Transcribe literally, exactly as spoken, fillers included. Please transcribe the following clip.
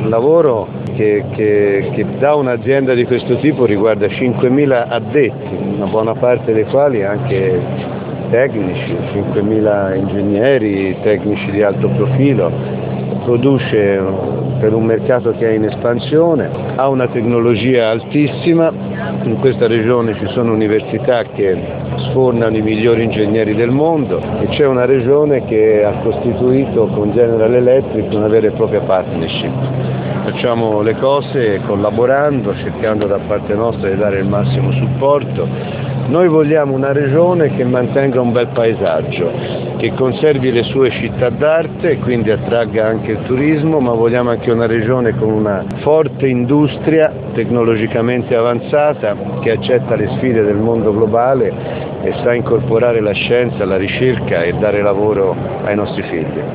un lavoro che, che, che da un'azienda di questo tipo riguarda cinquemila addetti, una buona parte dei quali anche tecnici, cinquemila ingegneri, tecnici di alto profilo. Produce per un mercato che è in espansione, ha una tecnologia altissima, in questa regione ci sono università che sfornano i migliori ingegneri del mondo e c'è una regione che ha costituito con General Electric una vera e propria partnership. Facciamo le cose collaborando, cercando da parte nostra di dare il massimo supporto. Noi vogliamo una regione che mantenga un bel paesaggio, che conservi le sue città d'arte e quindi attragga anche il turismo, ma vogliamo anche una regione con una forte industria tecnologicamente avanzata che accetta le sfide del mondo globale e sa incorporare la scienza, la ricerca e dare lavoro ai nostri figli.